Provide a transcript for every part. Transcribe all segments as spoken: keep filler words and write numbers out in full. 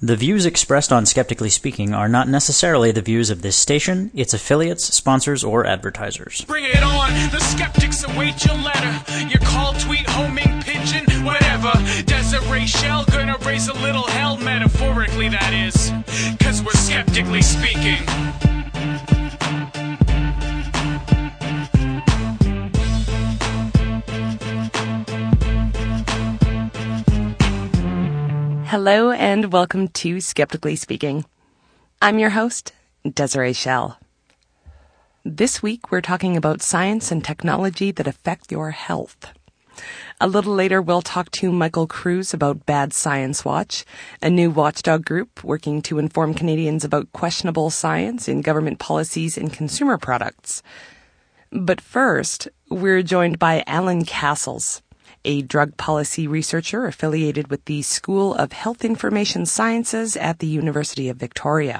The views expressed on Skeptically Speaking are not necessarily the views of this station, its affiliates, sponsors, or advertisers. Bring it on! The skeptics await your letter. Your call, tweet, homing, pigeon, whatever. Desiree Shell gonna raise a little hell, metaphorically that is. Cause we're skeptically speaking. Hello and welcome to Skeptically Speaking. I'm your host, Desiree Shell. This week we're talking about science and technology that affect your health. A little later we'll talk to Michael Cruz about Bad Science Watch, a new watchdog group working to inform Canadians about questionable science in government policies and consumer products. But first, we're joined by Alan Castles, a drug policy researcher affiliated with the School of Health Information Sciences at the University of Victoria.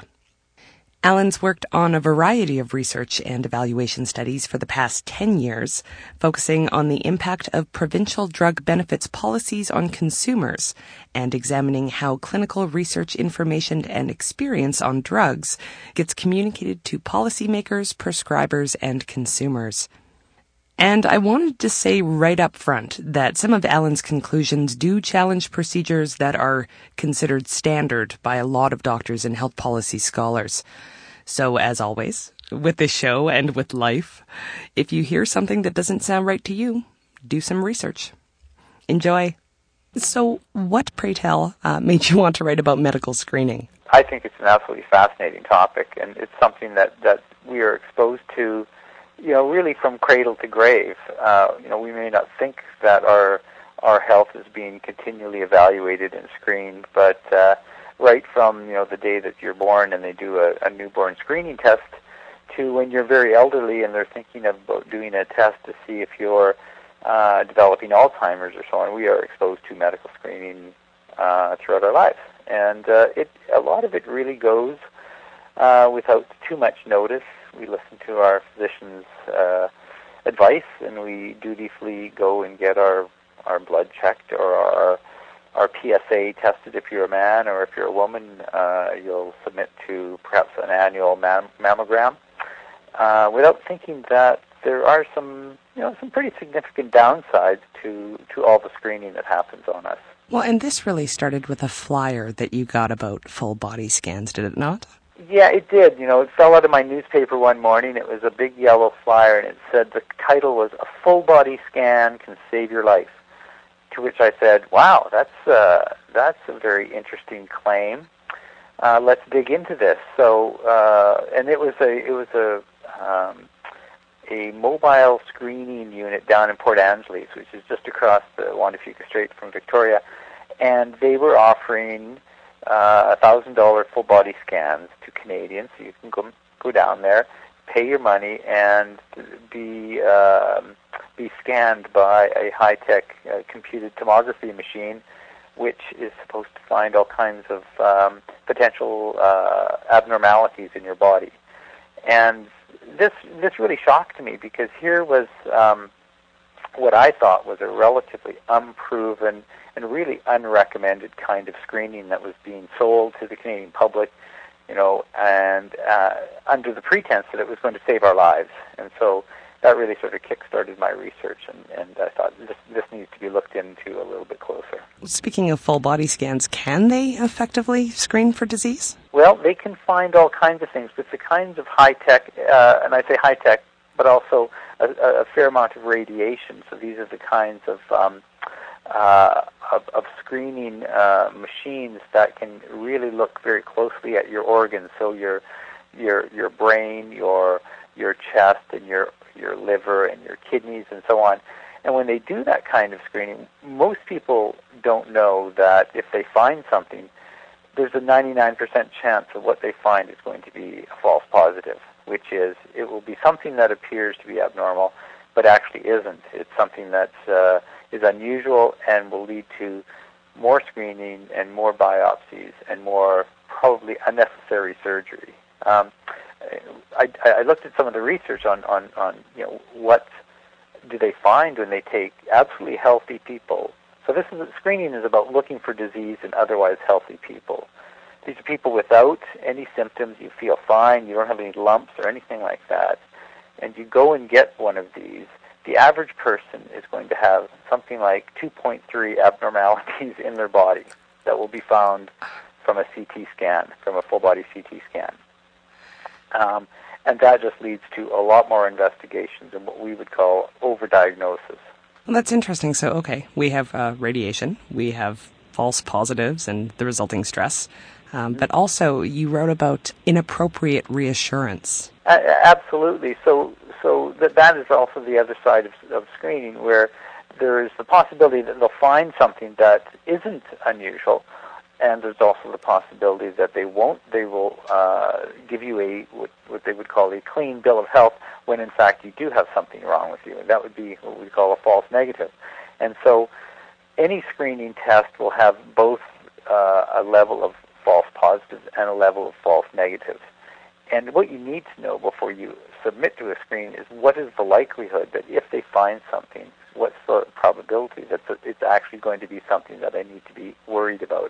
Alan's worked on a variety of research and evaluation studies for the past ten years, focusing on the impact of provincial drug benefits policies on consumers and examining how clinical research information and experience on drugs gets communicated to policymakers, prescribers, and consumers. And I wanted to say right up front that some of Alan's conclusions do challenge procedures that are considered standard by a lot of doctors and health policy scholars. So, as always, with this show and with life, if you hear something that doesn't sound right to you, do some research. Enjoy. So, what, pray tell, uh, made you want to write about medical screening? I think it's an absolutely fascinating topic, and it's something that, that we are exposed to, you know, really from cradle to grave. Uh, you know, we may not think that our our health is being continually evaluated and screened, but uh, right from, you know, the day that you're born and they do a, a newborn screening test to when you're very elderly and they're thinking about doing a test to see if you're uh, developing Alzheimer's or so on, we are exposed to medical screening uh, throughout our lives. And uh, it a lot of it really goes uh, without too much notice. We listen to our physician's uh, advice, and we dutifully go and get our, our blood checked or our our P S A tested if you're a man, or if you're a woman, uh, you'll submit to perhaps an annual mam- mammogram, uh, without thinking that there are some, you know, some pretty significant downsides to, to all the screening that happens on us. Well, and this really started with a flyer that you got about full body scans, did it not? Yeah, it did. You know, it fell out of my newspaper one morning. It was a big yellow flyer, and it said the title was "A Full Body Scan Can Save Your Life." To which I said, "Wow, that's uh, that's a very interesting claim. Uh, let's dig into this." So, uh, and it was a it was a um, a mobile screening unit down in Port Angeles, which is just across the Juan de Fuca Strait from Victoria, and they were offering Uh, one thousand dollars full-body scans to Canadians, so you can go go down there, pay your money, and be um, be scanned by a high-tech uh, computed tomography machine, which is supposed to find all kinds of um, potential uh, abnormalities in your body. And this this really shocked me, because here was um, what I thought was a relatively unproven and really unrecommended kind of screening that was being sold to the Canadian public, you know, and uh, under the pretense that it was going to save our lives. And so that really sort of kick-started my research, and, and I thought this, this needs to be looked into a little bit closer. Speaking of full body scans, can they effectively screen for disease? Well, they can find all kinds of things, but the kinds of high-tech, uh, and I say high-tech, but also a, a fair amount of radiation. So these are the kinds of um, Uh, of, of screening uh, machines that can really look very closely at your organs, so your your your brain, your your chest, and your your liver, and your kidneys, and so on. And when they do that kind of screening, most people don't know that if they find something, there's a ninety-nine percent chance of what they find is going to be a false positive, which is it will be something that appears to be abnormal, but actually isn't. It's something that's uh, is unusual and will lead to more screening and more biopsies and more probably unnecessary surgery. Um, I, I looked at some of the research on, on, on you know what do they find when they take absolutely healthy people. So this is screening is about looking for disease in otherwise healthy people. people without any symptoms, you feel fine, you don't have any lumps or anything like that, and you go and get one of these, the average person is going to have something like two point three abnormalities in their body that will be found from a C T scan, from a full-body C T scan. Um, and that just leads to a lot more investigations and what we would call overdiagnosis. Well, that's interesting. So, okay, we have uh, radiation, we have false positives and the resulting stress, um, but also you wrote about inappropriate reassurance. Uh, absolutely. So so that, that is also the other side of, of screening, where there is the possibility that they'll find something that isn't unusual, and there's also the possibility that they won't. They will uh, give you a what, what they would call a clean bill of health when in fact you do have something wrong with you, and that would be what we call a false negative. And so any screening test will have both uh, a level of false positives and a level of false negatives. And what you need to know before you submit to a screen is what is the likelihood that if they find something, what's the probability that it's actually going to be something that I need to be worried about.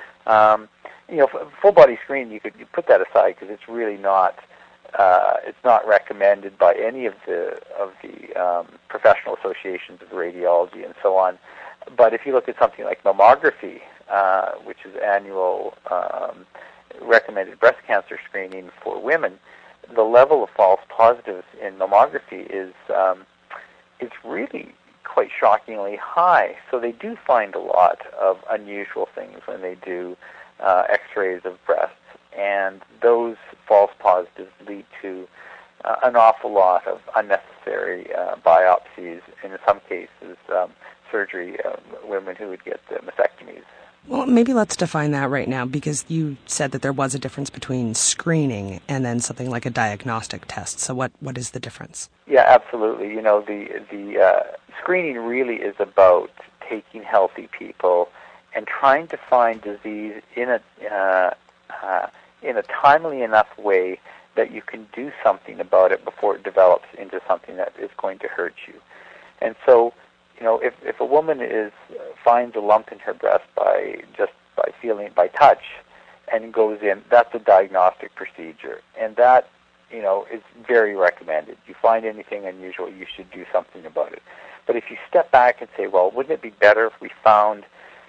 Um, you know, full body screen, you could you put that aside because it's really not uh, it's not recommended by any of the of the um, professional associations of radiology and so on. But if you look at something like mammography, uh, which is annual um, recommended breast cancer screening for women, the level of false positives in mammography is um, is really quite shockingly high. So they do find a lot of unusual things when they do uh, X-rays of breasts, and those false positives lead to uh, an awful lot of unnecessary uh, biopsies, and in some cases um, surgery, uh, women who would get uh, mastectomies. Well, maybe let's define that right now, because you said that there was a difference between screening and then something like a diagnostic test. So what, what is the difference? Yeah, absolutely. You know, the the uh, screening really is about taking healthy people and trying to find disease in a uh, uh, in a timely enough way that you can do something about it before it develops into something that is going to hurt you. And so, you know, if if a woman is finds a lump in her breast by just by feeling by touch and goes in, that's a diagnostic procedure, and that, you know, is very recommended. You find anything unusual, you should do something about it. But if you step back and say, well, wouldn't it be better if we found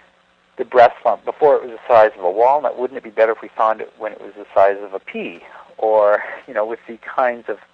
the breast lump before it was the size of a walnut? Wouldn't it be better if we found it when it was the size of a pea? Or, you know, with the kinds of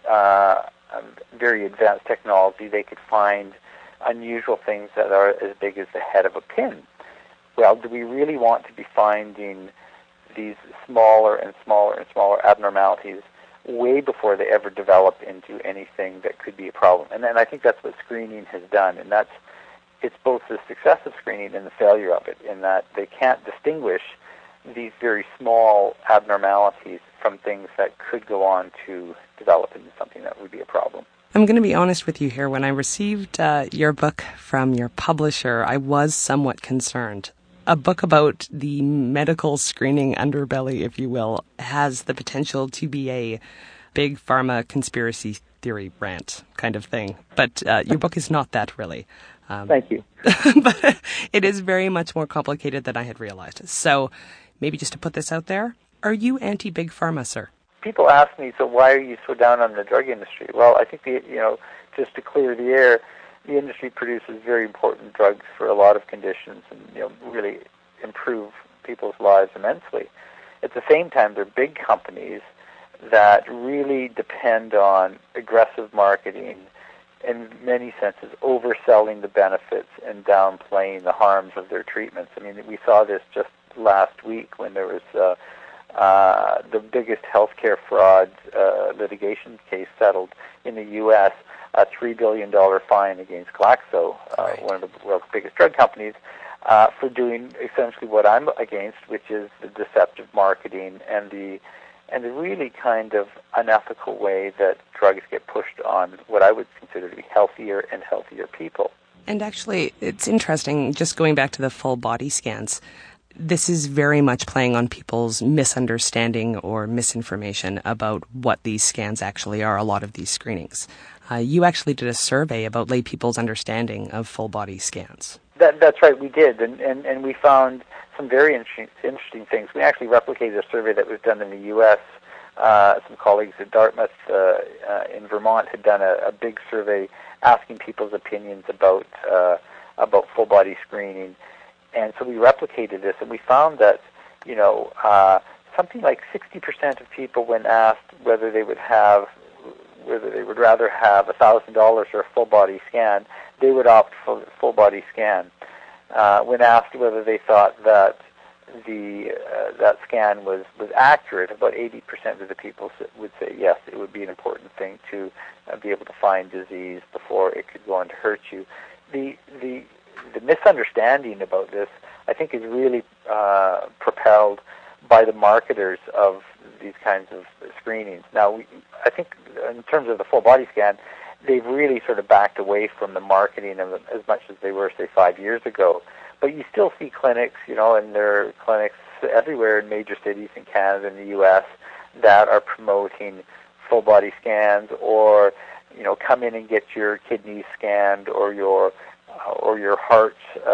uh, um, very advanced technology, they could find unusual things that are as big as the head of a pin. Well, do we really want to be finding these smaller and smaller and smaller abnormalities way before they ever develop into anything that could be a problem? And then I think that's what screening has done, and that's it's both the success of screening and the failure of it, in that they can't distinguish these very small abnormalities from things that could go on to develop into something that would be a problem. I'm going to be honest with you here. When I received uh, your book from your publisher, I was somewhat concerned. A book about the medical screening underbelly, if you will, has the potential to be a big pharma conspiracy theory rant kind of thing. But uh, your book is not that, really. Um, Thank you. But it is very much more complicated than I had realized. So maybe just to put this out there, are you anti-big pharma, sir? People ask me, so why are you so down on the drug industry? Well, I think, the, you know, just to clear the air, the industry produces very important drugs for a lot of conditions and, you know, really improve people's lives immensely. At the same time, they're big companies that really depend on aggressive marketing, in many senses overselling the benefits and downplaying the harms of their treatments. I mean, we saw this just last week when there was uh, uh, the biggest healthcare fraud uh, litigation case settled in the U S, a three billion dollars fine against Glaxo, uh, right. one of the world's biggest drug companies, uh, for doing essentially what I'm against, which is the deceptive marketing and the and the really kind of unethical way that drugs get pushed on what I would consider to be healthier and healthier people. And actually, it's interesting, just going back to the full body scans, this is very much playing on people's misunderstanding or misinformation about what these scans actually are, a lot of these screenings. Uh, you actually did a survey about lay people's understanding of full body scans. That, that's right, we did, and, and, and we found some very interesting, interesting things. We actually replicated a survey that was done in the U S Uh, some colleagues at Dartmouth uh, uh, in Vermont had done a, a big survey asking people's opinions about uh, about full body screening, and so we replicated this, and we found that you know uh, something like sixty percent of people, when asked whether they would have whether they would rather have a thousand dollars or a full body scan, they would opt for the full body scan. Uh, when asked whether they thought that the uh, that scan was, was accurate, about eighty percent of the people would say yes, it would be an important thing to uh, be able to find disease before it could go on to hurt you. The the the misunderstanding about this, I think, is really uh, propelled by the marketers of these kinds of screenings. Now, we, I think in terms of the full body scan, they've really sort of backed away from the marketing of them as much as they were, say, five years ago. But you still see clinics, you know, and there are clinics everywhere in major cities in Canada and the U S that are promoting full body scans, or, you know, come in and get your kidneys scanned, or your uh, or your heart,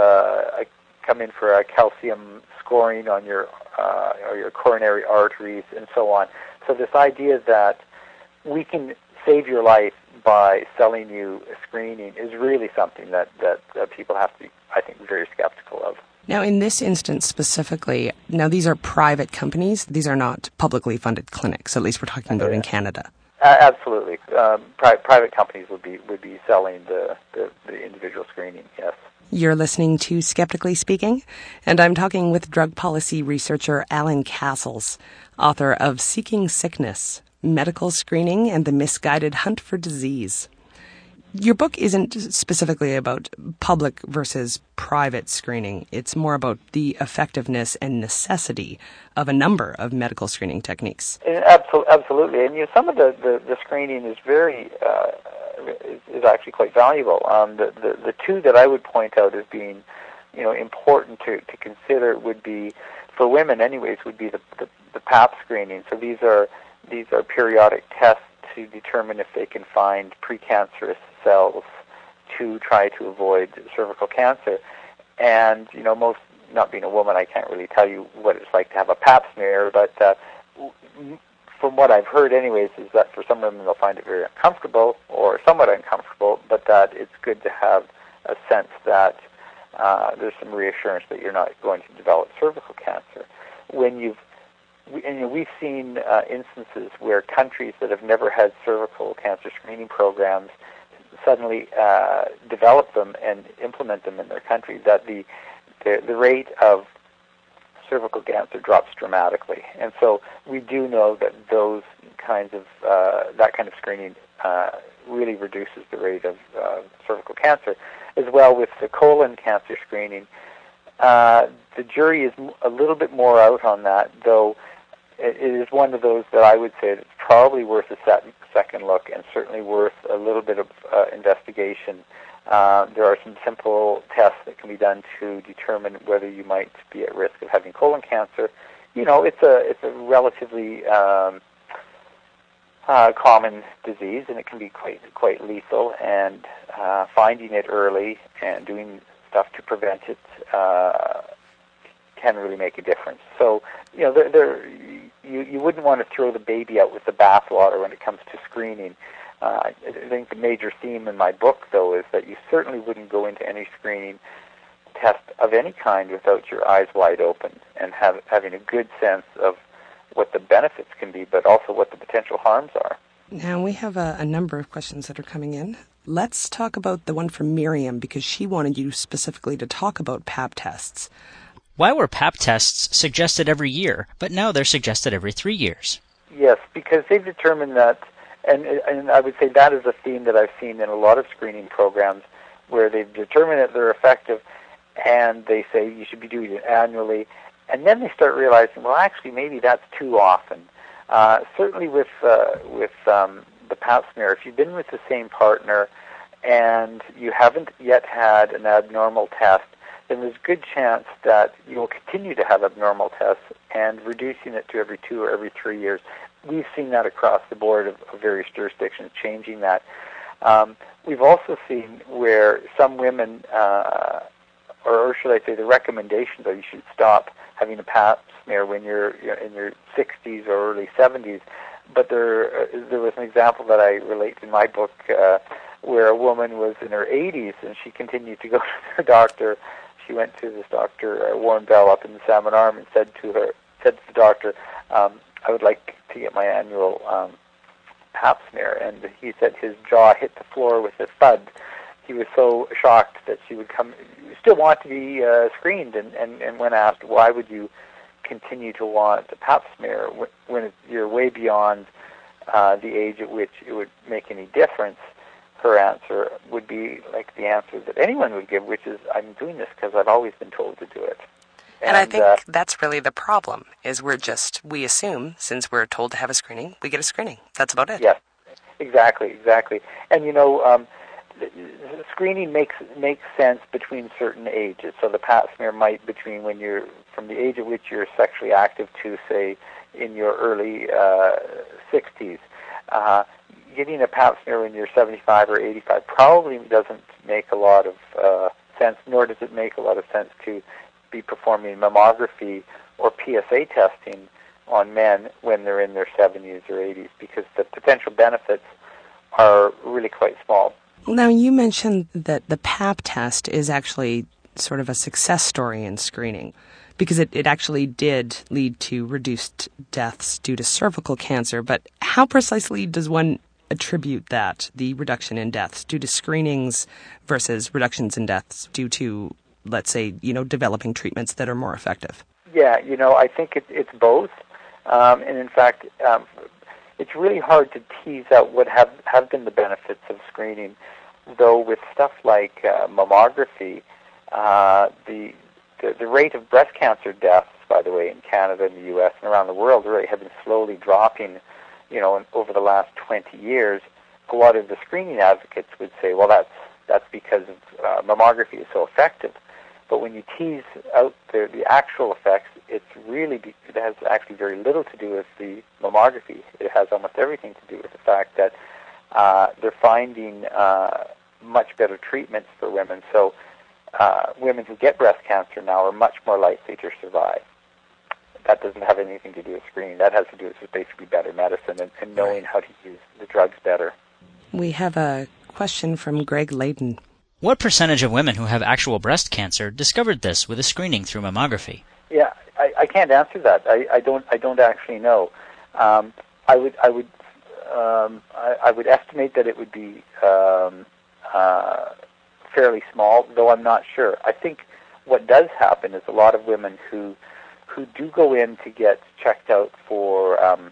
uh, come in for a calcium scoring on your uh, or your coronary arteries, and so on. So this idea that we can save your life by selling you a screening is really something that, that uh, people have to be, I think, very skeptical of. Now, in this instance specifically, now these are private companies. These are not publicly funded clinics, at least we're talking about in Canada. Uh, absolutely. Um, pri- private companies would be would be selling the, the, the individual screening, yes. You're listening to Skeptically Speaking, and I'm talking with drug policy researcher Alan Castles, author of Seeking Sickness, Medical Screening and the Misguided Hunt for Disease. Your book isn't specifically about public versus private screening. It's more about the effectiveness and necessity of a number of medical screening techniques. Absolutely. And you know, some of the, the, the screening is very uh, is, is actually quite valuable. Um, the, the, the two that I would point out as being you know, important to, to consider would be, for women anyways, would be the, the, the pap screening. So these are These are periodic tests to determine if they can find precancerous cells to try to avoid cervical cancer. And, you know, most, not being a woman, I can't really tell you what it's like to have a pap smear, but uh, from what I've heard anyways is that for some women they'll find it very uncomfortable or somewhat uncomfortable, but that it's good to have a sense that uh, there's some reassurance that you're not going to develop cervical cancer. When you've We, and, you know, we've seen uh, instances where countries that have never had cervical cancer screening programs suddenly uh, develop them and implement them in their country, that the, the the rate of cervical cancer drops dramatically. And so we do know that those kinds of uh, that kind of screening uh, really reduces the rate of uh, cervical cancer, as well with the colon cancer screening. Uh, the jury is a little bit more out on that, though. It is one of those that I would say that's probably worth a second look, and certainly worth a little bit of uh, investigation. Uh, there are some simple tests that can be done to determine whether you might be at risk of having colon cancer. You know, it's a it's a relatively um, uh, common disease, and it can be quite quite lethal. And uh, finding it early and doing stuff to prevent it uh, can really make a difference. So, you know, there, there, you you wouldn't want to throw the baby out with the bathwater when it comes to screening. Uh, I think the major theme in my book, though, is that you certainly wouldn't go into any screening test of any kind without your eyes wide open and have, having a good sense of what the benefits can be, but also what the potential harms are. Now, we have a, a number of questions that are coming in. Let's talk about the one from Miriam, because she wanted you specifically to talk about pap tests. Why were pap tests suggested every year, but now they're suggested every three years? Yes, because they've determined that, and, and I would say that is a theme that I've seen in a lot of screening programs, where they've determined that they're effective, and they say you should be doing it annually, and then they start realizing, well, actually, maybe that's too often. Uh, certainly with uh, with um, the pap smear, if you've been with the same partner and you haven't yet had an abnormal test, then there's a good chance that you will continue to have abnormal tests, and reducing it to every two or every three years. We've seen that across the board of, of various jurisdictions, changing that. Um, we've also seen where some women uh, or, or should I say the recommendations are you should stop having a pap smear when you're, you're in your sixties or early seventies. But there, uh, there was an example that I relate in my book uh, where a woman was in her eighties and she continued to go to her doctor. She went to this doctor, uh, Warren Bell, up in the Salmon Arm, and said to her, said to the doctor, um, "I would like to get my annual um, pap smear." And he said his jaw hit the floor with a thud. He was so shocked that she would come, still want to be uh, screened. And, and, and when asked, why would you continue to want a pap smear when you're way beyond uh, the age at which it would make any difference, her answer would be like the answer that anyone would give, which is, I'm doing this because I've always been told to do it. And, and I think uh, that's really the problem, is we're just, we assume, since we're told to have a screening, we get a screening. That's about it. Yes, exactly, exactly. And, you know, um, screening makes makes sense between certain ages. So the pap smear might between when you're, from the age at which you're sexually active to, say, in your early uh, sixties. Uh, getting a pap smear when you're seventy-five or eighty-five probably doesn't make a lot of uh, sense, nor does it make a lot of sense to be performing mammography or P S A testing on men when they're in their seventies or eighties, because the potential benefits are really quite small. Now, you mentioned that the pap test is actually sort of a success story in screening, because it, it actually did lead to reduced deaths due to cervical cancer. But how precisely does one attribute that, the reduction in deaths due to screenings versus reductions in deaths due to, let's say, you know, developing treatments that are more effective? Yeah, you know, I think it, it's both. Um, and in fact, um, it's really hard to tease out what have, have been the benefits of screening, though with stuff like uh, mammography, uh, the, the the rate of breast cancer deaths, by the way, in Canada and the U S and around the world really have been slowly dropping, you know, in, over the last twenty years. A lot of the screening advocates would say, well, that's that's because of, uh, mammography is so effective. But when you tease out the, the actual effects, it's really be, it has actually very little to do with the mammography. It has almost everything to do with the fact that uh, they're finding uh, much better treatments for women. So uh, women who get breast cancer now are much more likely to survive. That doesn't have anything to do with screening. That has to do with basically better medicine and, and knowing how to use the drugs better. We have a question from Greg Layden. What percentage of women who have actual breast cancer discovered this with a screening through mammography? Yeah, I, I can't answer that. I, I don't. I don't actually know. Um, I would. I would. Um, I, I would estimate that it would be um, uh, fairly small, though I'm not sure. I think what does happen is a lot of women who who do go in to get checked out for um,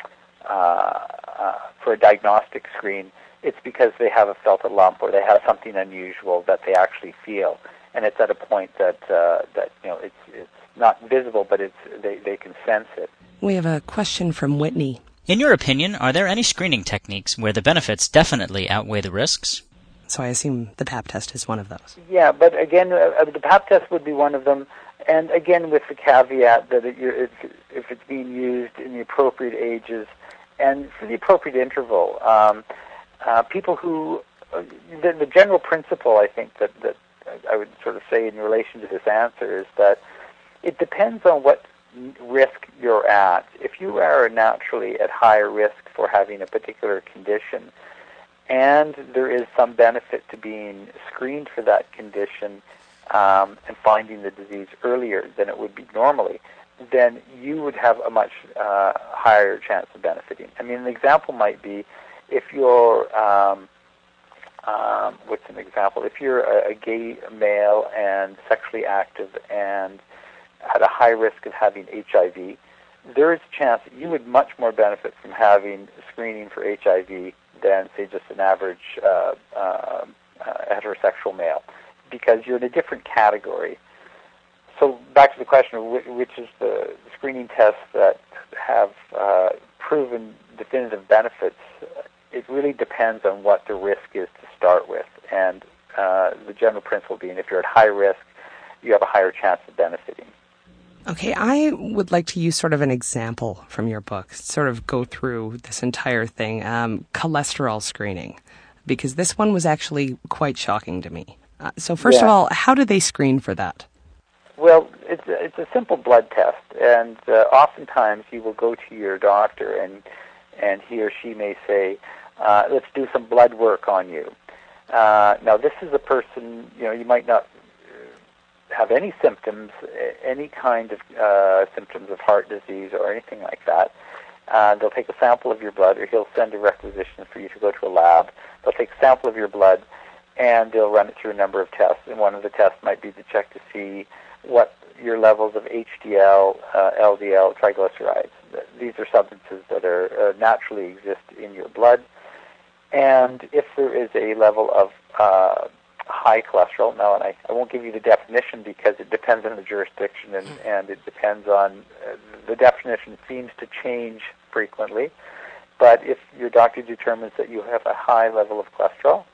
uh, uh, for a diagnostic screen. It's because they have a felt a lump or they have something unusual that they actually feel, and it's at a point that uh, that you know it's it's not visible, but it's they, they can sense it. We have a question from Whitney. In your opinion, are there any screening techniques where the benefits definitely outweigh the risks? So I assume the pap test is one of those. Yeah, but again, uh, the pap test would be one of them, and again with the caveat that it, it's, if it's being used in the appropriate ages and for the appropriate interval. Um, Uh, people who, uh, the, the general principle, I think, that, that I would sort of say in relation to this answer is that it depends on what risk you're at. If you are naturally at higher risk for having a particular condition, and there is some benefit to being screened for that condition um, and finding the disease earlier than it would be normally, then you would have a much uh, higher chance of benefiting. I mean, an example might be, if you're, um, um, what's an example? If you're a, a gay male and sexually active and at a high risk of having H I V, there is a chance that you would much more benefit from having screening for H I V than, say, just an average uh, uh, uh, heterosexual male, because you're in a different category. So back to the question of which, which is the screening tests that have uh, proven definitive benefits. It really depends on what the risk is to start with, and uh, the general principle being if you're at high risk, you have a higher chance of benefiting. Okay, I would like to use sort of an example from your book, sort of go through this entire thing, um, cholesterol screening, because this one was actually quite shocking to me. Uh, so first yeah. of all, how do they screen for that? Well, it's a, it's a simple blood test, and uh, oftentimes you will go to your doctor, and and he or she may say, uh, "Let's do some blood work on you." Uh, now, this is a person, you know, you might not have any symptoms, any kind of uh, symptoms of heart disease or anything like that. Uh, they'll take a sample of your blood, or he'll send a requisition for you to go to a lab. They'll take a sample of your blood, and they'll run it through a number of tests. And one of the tests might be to check to see what your levels of H D L, uh, L D L, triglycerides. These are substances that are uh, naturally exist in your blood. And if there is a level of uh, high cholesterol, now, and I, I won't give you the definition because it depends on the jurisdiction, and, and it depends on, uh, the definition seems to change frequently. But if your doctor determines that you have a high level of cholesterol,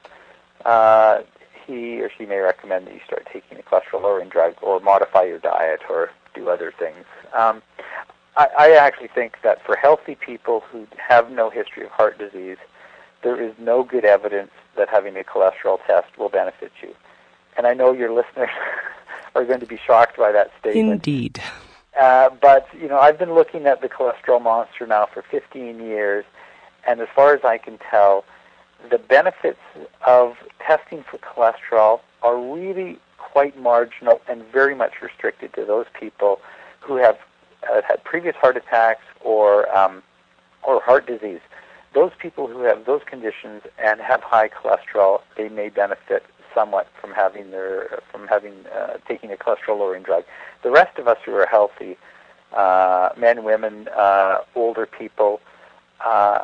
uh, he or she may recommend that you start taking a cholesterol-lowering drug or modify your diet or do other things. Um, I, I actually think that for healthy people who have no history of heart disease, there is no good evidence that having a cholesterol test will benefit you. And I know your listeners are going to be shocked by that statement. Indeed. Uh, but, you know, I've been looking at the cholesterol monster now for fifteen years, and as far as I can tell, the benefits of testing for cholesterol are really quite marginal and very much restricted to those people who have uh, had previous heart attacks or um, or heart disease. Those people who have those conditions and have high cholesterol, they may benefit somewhat from having their from having uh, taking a cholesterol-lowering drug. The rest of us who are healthy, uh, men, women, uh, older people, uh,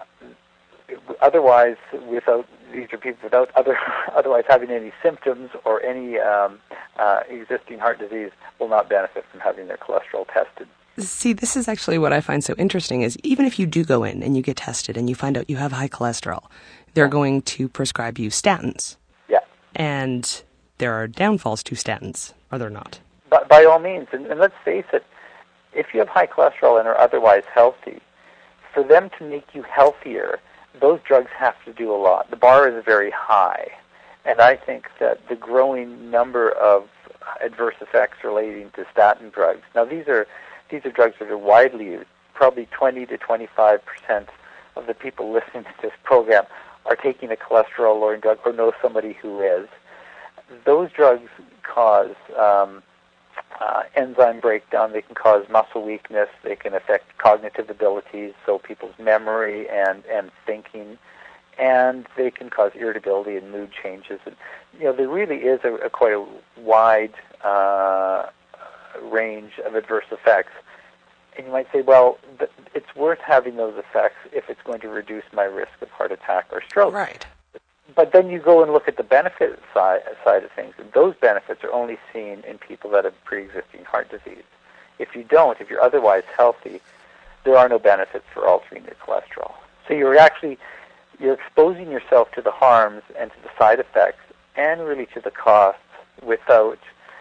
otherwise without these are people without other otherwise having any symptoms or any um, uh, existing heart disease will not benefit from having their cholesterol tested. See, this is actually what I find so interesting is even if you do go in and you get tested and you find out you have high cholesterol, they're going to prescribe you statins. Yeah. And there are downfalls to statins, are there not? But by all means, and, and let's face it, if you have high cholesterol and are otherwise healthy, for them to make you healthier, those drugs have to do a lot. The bar is very high. And I think that the growing number of adverse effects relating to statin drugs, now these are These are drugs that are widely used. Probably twenty to twenty-five percent of the people listening to this program are taking a cholesterol-lowering drug or know somebody who is. Those drugs cause um, uh, enzyme breakdown. They can cause muscle weakness. They can affect cognitive abilities, so people's memory and, and thinking. And they can cause irritability and mood changes. And, you know, there really is a, a quite a wide uh, range of adverse effects. And you might say, well, th- it's worth having those effects if it's going to reduce my risk of heart attack or stroke. Right. But then you go and look at the benefit side, side of things, and those benefits are only seen in people that have pre-existing heart disease. If you don't, if you're otherwise healthy, there are no benefits for altering your cholesterol. So you're actually, you're exposing yourself to the harms and to the side effects and really to the costs without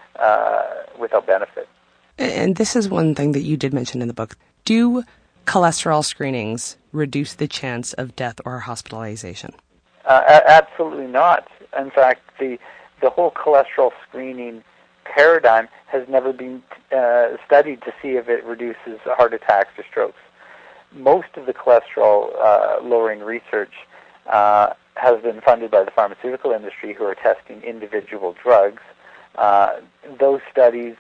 Uh, without benefit. And this is one thing that you did mention in the book. Do cholesterol screenings reduce the chance of death or hospitalization? Uh, a- absolutely not. In fact, the the whole cholesterol screening paradigm has never been uh, studied to see if it reduces heart attacks or strokes. Most of the cholesterol uh, lowering research uh, has been funded by the pharmaceutical industry, who are testing individual drugs. Uh, those studies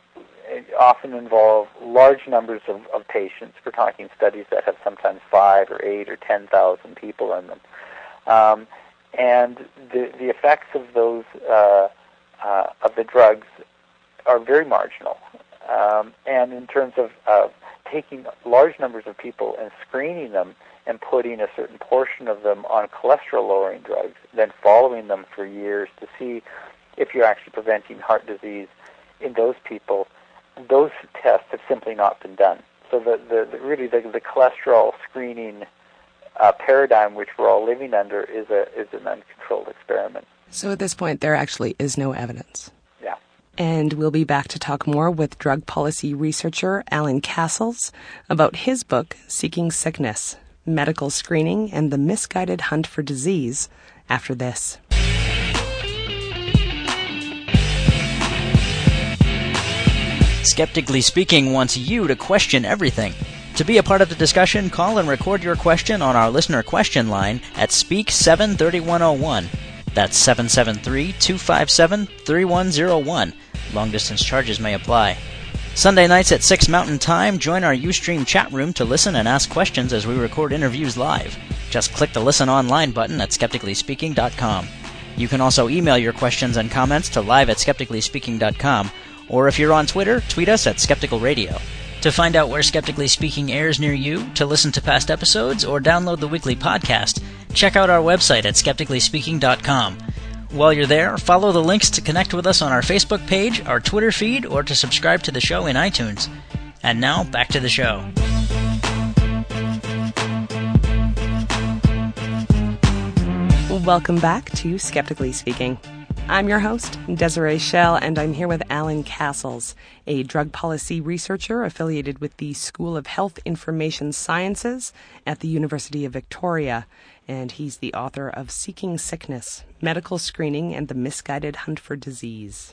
often involve large numbers of, of patients. We're talking studies that have sometimes five or eight or ten thousand people in them, um, and the the effects of those uh, uh, of the drugs are very marginal. Um, and in terms of uh, taking large numbers of people and screening them and putting a certain portion of them on cholesterol-lowering drugs, then following them for years to see if you're actually preventing heart disease in those people, those tests have simply not been done. So the, the, the really the, the cholesterol screening uh, paradigm which we're all living under is a is an uncontrolled experiment. So at this point, there actually is no evidence. Yeah. And we'll be back to talk more with drug policy researcher Alan Castles about his book, Seeking Sickness, Medical Screening and the Misguided Hunt for Disease, after this. Skeptically Speaking wants you to question everything. To be a part of the discussion, call and record your question on our listener question line at Speak seven three one oh one. That's seven seven three, two five seven, three one oh one. Long-distance charges may apply. Sunday nights at six Mountain Time, join our Ustream chat room to listen and ask questions as we record interviews live. Just click the Listen Online button at skeptically speaking dot com. You can also email your questions and comments to live at skeptically speaking dot com, or if you're on Twitter, tweet us at Skeptical Radio. To find out where Skeptically Speaking airs near you, to listen to past episodes, or download the weekly podcast, check out our website at skeptically speaking dot com. While you're there, follow the links to connect with us on our Facebook page, our Twitter feed, or to subscribe to the show in iTunes. And now, back to the show. Welcome back to Skeptically Speaking. I'm your host, Desiree Schell, and I'm here with Alan Castles, a drug policy researcher affiliated with the School of Health Information Sciences at the University of Victoria, and he's the author of Seeking Sickness, Medical Screening and the Misguided Hunt for Disease.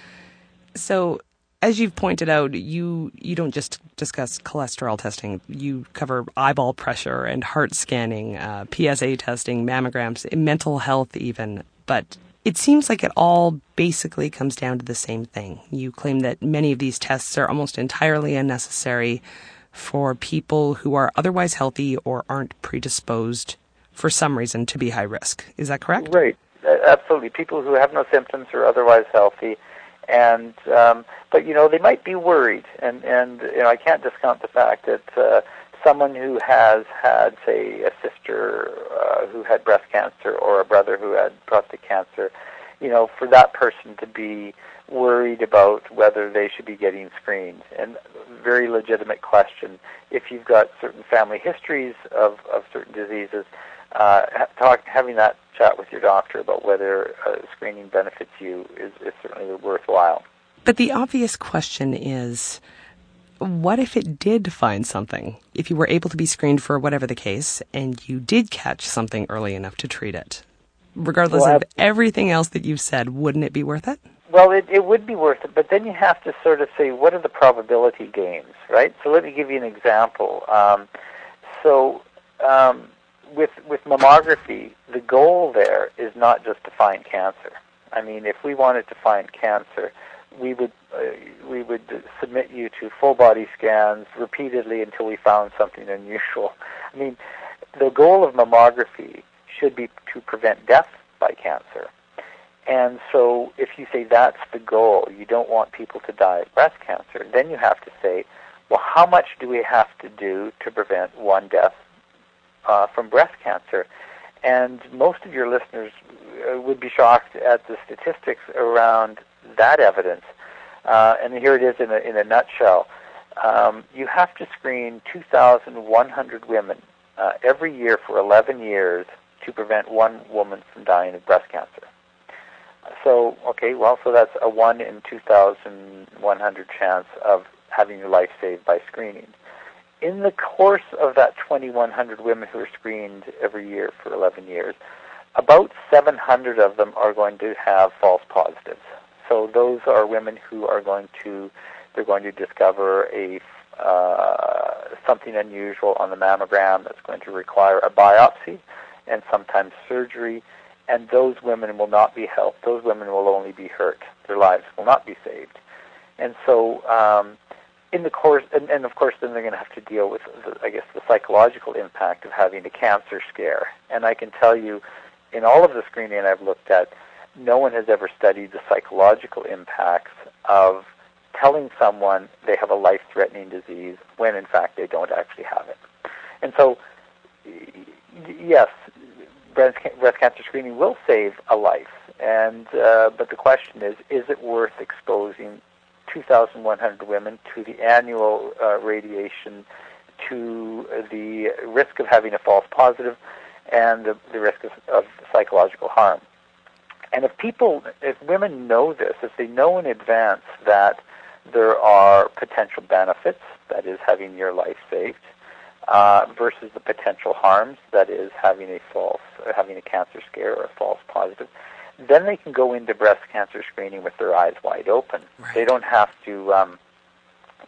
So, as you've pointed out, you, you don't just discuss cholesterol testing. You cover eyeball pressure and heart scanning, uh, P S A testing, mammograms, mental health even. But it seems like it all basically comes down to the same thing. You claim that many of these tests are almost entirely unnecessary for people who are otherwise healthy or aren't predisposed for some reason to be high risk. Is that correct? Right. Uh, absolutely. People who have no symptoms are otherwise healthy. And um, but you know they might be worried, and and you know I can't discount the fact that uh, someone who has had, say, a sister uh, who had breast cancer or a brother who had prostate cancer, you know, for that person to be worried about whether they should be getting screened, and very legitimate question. If you've got certain family histories of of certain diseases, uh, talk, having that chat with your doctor about whether uh, screening benefits you is, is certainly worthwhile. But the obvious question is, what if it did find something? If you were able to be screened for whatever the case, and you did catch something early enough to treat it, regardless well, of everything else that you've said, wouldn't it be worth it? Well, it, it would be worth it, but then you have to sort of say, what are the probability gains, right? So let me give you an example. Um, so... Um, With with mammography, the goal there is not just to find cancer. I mean, if we wanted to find cancer, we would uh, we would submit you to full body scans repeatedly until we found something unusual. I mean, the goal of mammography should be to prevent death by cancer. And so, if you say that's the goal, you don't want people to die of breast cancer, then you have to say, well, how much do we have to do to prevent one death Uh, from breast cancer? And most of your listeners uh, would be shocked at the statistics around that evidence. Uh, and here it is in a, in a nutshell. Um, you have to screen two thousand one hundred women uh, every year for eleven years to prevent one woman from dying of breast cancer. So, okay, well, so that's a one in two thousand one hundred chance of having your life saved by screening. In the course of that twenty-one hundred women who are screened every year for eleven years, about seven hundred of them are going to have false positives. So those are women who are going to, they're going to discover a uh, something unusual on the mammogram that's going to require a biopsy and sometimes surgery, and those women will not be helped. Those women will only be hurt. Their lives will not be saved. And so, um, In the course, and, and of course, then they're going to have to deal with, the, I guess, the psychological impact of having a cancer scare. And I can tell you, in all of the screening I've looked at, no one has ever studied the psychological impacts of telling someone they have a life-threatening disease when, in fact, they don't actually have it. And so, yes, breast, breast cancer screening will save a life. And uh, but the question is, is it worth exposing two thousand one hundred women to the annual uh, radiation, to the risk of having a false positive, and the, the risk of, of psychological harm? And if people, if women know this, if they know in advance that there are potential benefits, that is having your life saved, uh, versus the potential harms, that is having a false, having a cancer scare or a false positive, then they can go into breast cancer screening with their eyes wide open. Right. They don't have to um,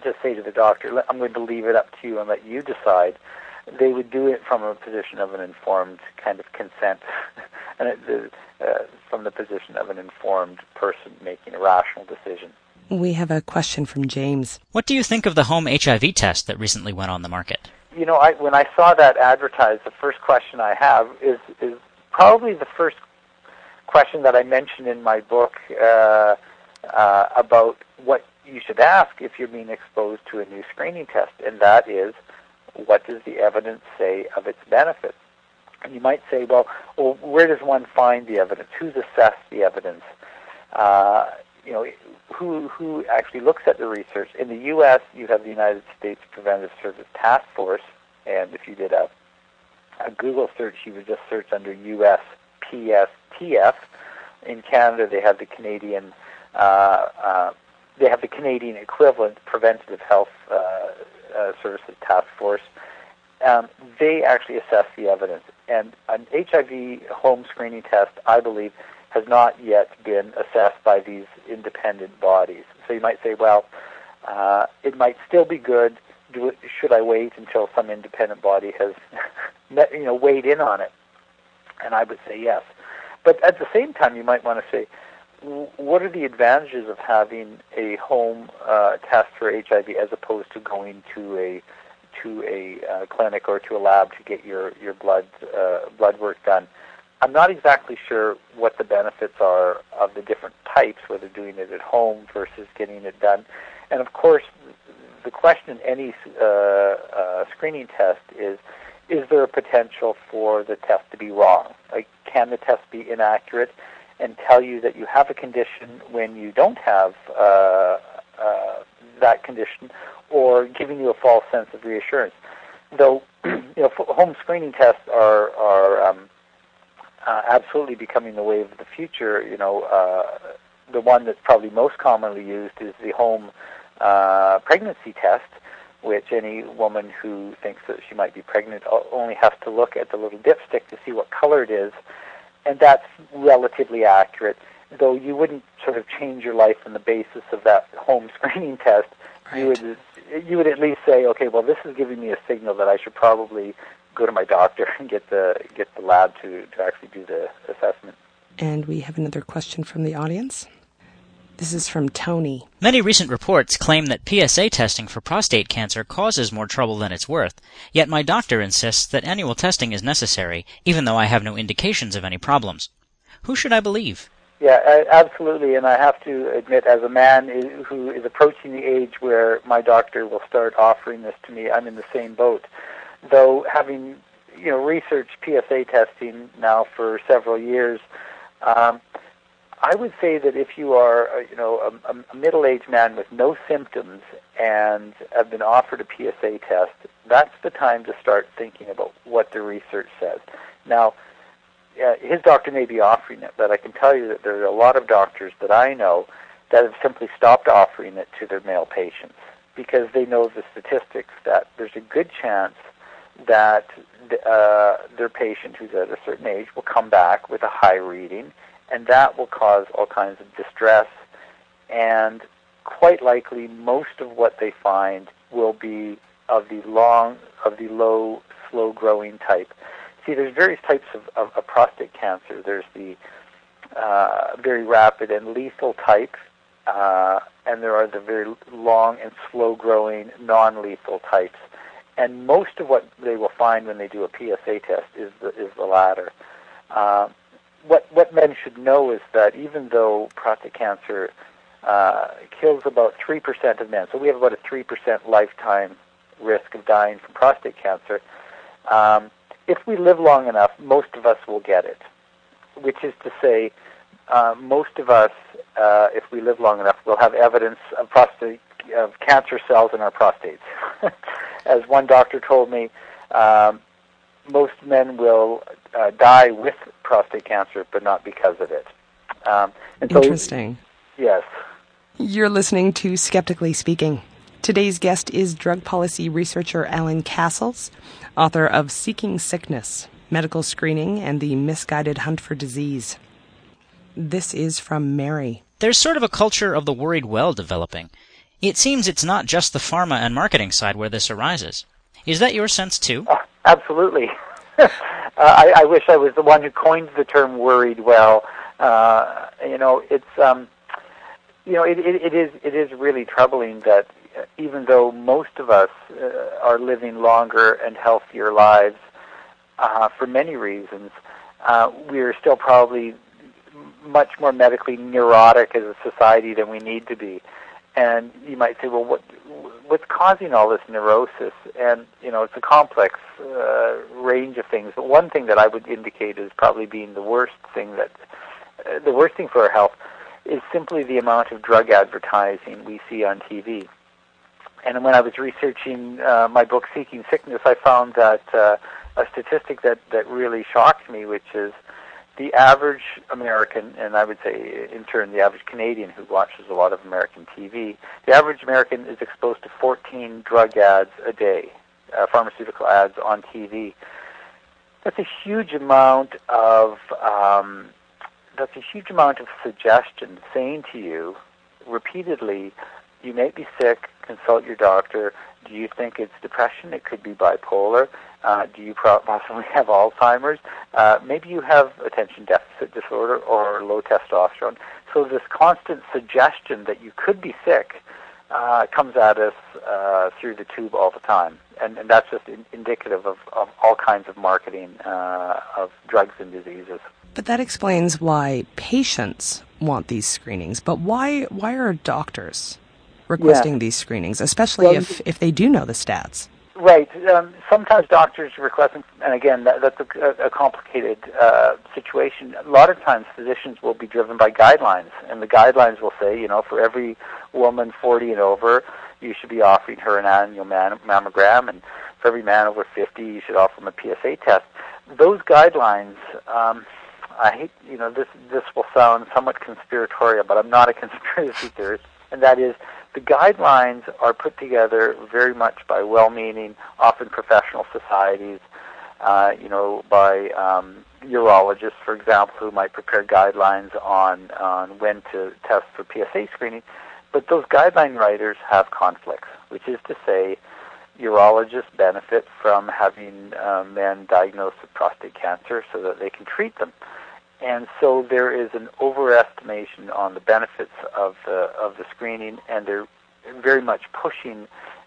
just say to the doctor, I'm going to leave it up to you and let you decide. They would do it from a position of an informed kind of consent, and it, uh, from the position of an informed person making a rational decision. We have a question from James. What do you think of the home H I V test that recently went on the market? You know, I, when I saw that advertised, the first question I have is, is probably the first question that I mentioned in my book uh, uh, about what you should ask if you're being exposed to a new screening test, and that is, what does the evidence say of its benefits? And you might say, well, well where does one find the evidence? Who's assessed the evidence? Uh, you know, who who actually looks at the research? In the U S, you have the United States Preventive Services Task Force, and if you did a, a Google search, you would just search under U S P S T F. In Canada, they have the Canadian uh, uh, they have the Canadian equivalent, Preventative Health uh, uh, Services Task Force. Um, they actually assess the evidence, and an H I V home screening test, I believe, has not yet been assessed by these independent bodies. So you might say, well, uh, it might still be good. Do it, should I wait until some independent body has, you know, weighed in on it? And I would say yes. But at the same time, you might want to say, what are the advantages of having a home uh, test for H I V as opposed to going to a to a uh, clinic or to a lab to get your your blood uh, blood work done? I'm not exactly sure what the benefits are of the different types, whether doing it at home versus getting it done. And of course, the question in any uh, uh, screening test is, is there a potential for the test to be wrong? Like, can the test be inaccurate and tell you that you have a condition when you don't have uh, uh, that condition, or giving you a false sense of reassurance? Though, you know, home screening tests are are um, uh, absolutely becoming the wave of the future. You know, uh, the one that's probably most commonly used is the home uh, pregnancy test, which any woman who thinks that she might be pregnant only has to look at the little dipstick to see what color it is, and that's relatively accurate, though you wouldn't sort of change your life on the basis of that home screening test. Right. You would you would at least say, okay, well, this is giving me a signal that I should probably go to my doctor and get the get the lab to, to actually do the assessment. And we have another question from the audience. This is from Tony. Many recent reports claim that P S A testing for prostate cancer causes more trouble than it's worth, yet my doctor insists that annual testing is necessary, even though I have no indications of any problems. Who should I believe? Yeah, absolutely, and I have to admit, as a man who is approaching the age where my doctor will start offering this to me, I'm in the same boat. Though having, you know, researched P S A testing now for several years, um, I would say that if you are, uh, you know, a, a middle-aged man with no symptoms and have been offered a P S A test, that's the time to start thinking about what the research says. Now, uh, his doctor may be offering it, but I can tell you that there are a lot of doctors that I know that have simply stopped offering it to their male patients because they know the statistics that there's a good chance that uh, their patient who's at a certain age will come back with a high reading, and that will cause all kinds of distress, and quite likely most of what they find will be of the long, of the low, slow-growing type. See, there's various types of, of, of prostate cancer. There's the uh, very rapid and lethal type, uh, and there are the very long and slow-growing non-lethal types. And most of what they will find when they do a P S A test is the, is the latter. Uh, what what men should know is that even though prostate cancer uh, kills about three percent of men, so we have about a three percent lifetime risk of dying from prostate cancer, um, if we live long enough, most of us will get it, which is to say, uh, most of us, uh, if we live long enough, will have evidence of prostate of cancer cells in our prostates. As one doctor told me, um, most men will uh, die with prostate cancer, but not because of it. Um, and Interesting. So, yes. You're listening to Skeptically Speaking. Today's guest is drug policy researcher Alan Castles, author of Seeking Sickness, Medical Screening and the Misguided Hunt for Disease. This is from Mary. There's sort of a culture of the worried well developing. It seems it's not just the pharma and marketing side where this arises. Is that your sense too? Oh, absolutely. uh, I, I wish I was the one who coined the term worried well. Uh, you know, it's um, you know, it, it, it is it is really troubling that even though most of us uh, are living longer and healthier lives uh, for many reasons, uh, we are still probably much more medically neurotic as a society than we need to be. And you might say, well, what what's causing all this neurosis? And, you know, it's a complex uh, range of things. But one thing that I would indicate as probably being the worst thing that uh, the worst thing for our health is simply the amount of drug advertising we see on T V. And when I was researching uh, my book, Seeking Sickness, I found that uh, a statistic that, that really shocked me, which is the average American, and I would say in turn the average Canadian who watches a lot of American T V, the average American is exposed to fourteen drug ads a day, uh, pharmaceutical ads on T V. That's a huge amount of um, that's a huge amount of suggestion saying to you repeatedly, you may be sick, consult your doctor. Do you think it's depression? It could be bipolar. Uh, do you possibly have Alzheimer's? Uh, maybe you have attention deficit disorder or low testosterone. So this constant suggestion that you could be sick uh, comes at us uh, through the tube all the time. And, and that's just in, indicative of, of all kinds of marketing uh, of drugs and diseases. But that explains why patients want these screenings. But why why are doctors requesting yeah. these screenings, especially well, if, if they do know the stats? Right. Um, sometimes doctors request them, and again, that, that's a, a complicated uh, situation. A lot of times physicians will be driven by guidelines, and the guidelines will say, you know, for every woman forty and over, you should be offering her an annual man- mammogram, and for every man over fifty, you should offer him a P S A test. Those guidelines, um, I hate, you know, this, this will sound somewhat conspiratorial, but I'm not a conspiracy theorist, and that is, the guidelines are put together very much by well-meaning, often professional societies, uh, you know, by um, urologists, for example, who might prepare guidelines on, on when to test for P S A screening. But those guideline writers have conflicts, which is to say urologists benefit from having uh, men diagnosed with prostate cancer so that they can treat them. And so there is an overestimation on the benefits of the of the screening, and they're very much pushing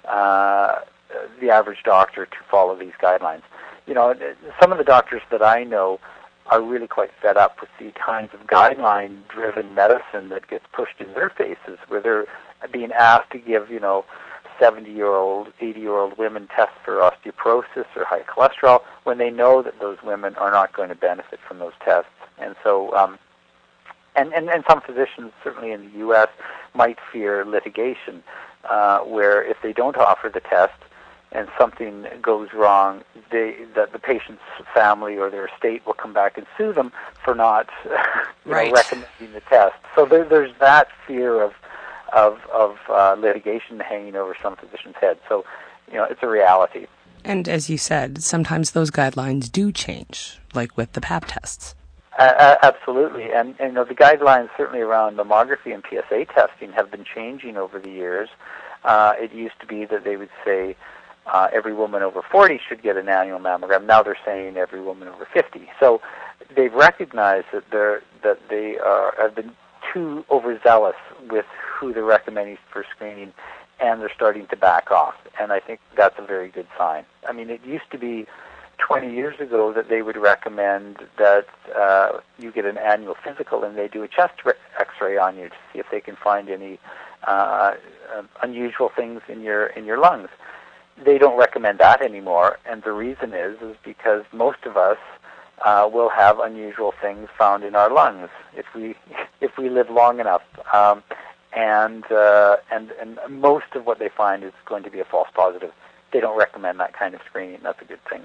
uh, the average doctor to follow these guidelines. You know, some of the doctors that I know are really quite fed up with the kinds of guideline-driven medicine that gets pushed in their faces, where they're being asked to give, you know, seventy-year-old, eighty-year-old women tests for osteoporosis or high cholesterol when they know that those women are not going to benefit from those tests. And so, um, and, and, and some physicians, certainly in the U S, might fear litigation, uh, where if they don't offer the test and something goes wrong, they, that the patient's family or their estate will come back and sue them for not you right. know, recommending the test. So there, there's that fear of of, of uh, litigation hanging over some physicians' heads. So, you know, it's a reality. And as you said, sometimes those guidelines do change, like with the Pap tests. Uh, absolutely, and, and you know, the guidelines certainly around mammography and P S A testing have been changing over the years. Uh, it used to be that they would say uh, every woman over forty should get an annual mammogram. Now they're saying every woman over fifty. So they've recognized that they're that they are have been too overzealous with who they're recommending for screening, and they're starting to back off. And I think that's a very good sign. I mean, it used to be twenty years ago that they would recommend that uh, you get an annual physical and they do a chest re- x-ray on you to see if they can find any uh, uh, unusual things in your in your lungs. They don't recommend that anymore, and the reason is is because most of us uh, will have unusual things found in our lungs if we if we live long enough. Um, and uh, and and most of what they find is going to be a false positive. They don't recommend that kind of screening. That's a good thing.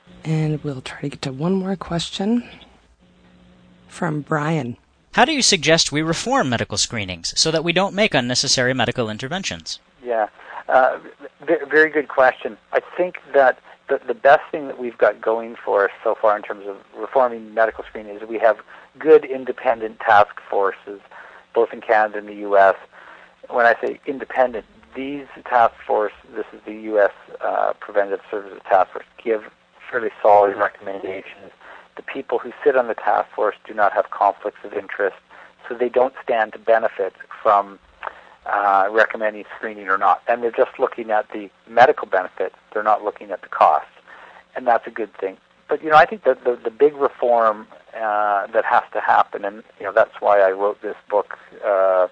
And we'll try to get to one more question from Brian. How do you suggest we reform medical screenings so that we don't make unnecessary medical interventions? Yeah, uh, very good question. I think that the, the best thing that we've got going for us so far in terms of reforming medical screening is we have good independent task forces, both in Canada and the U S. When I say independent, these task force, this is the U S uh, Preventive Services Task Force, give fairly solid recommendations. The people who sit on the task force do not have conflicts of interest, so they don't stand to benefit from uh, recommending screening or not. And they're just looking at the medical benefit. They're not looking at the cost. And that's a good thing. But, you know, I think that the, the big reform uh, that has to happen, and, you know, that's why I wrote this book, uh,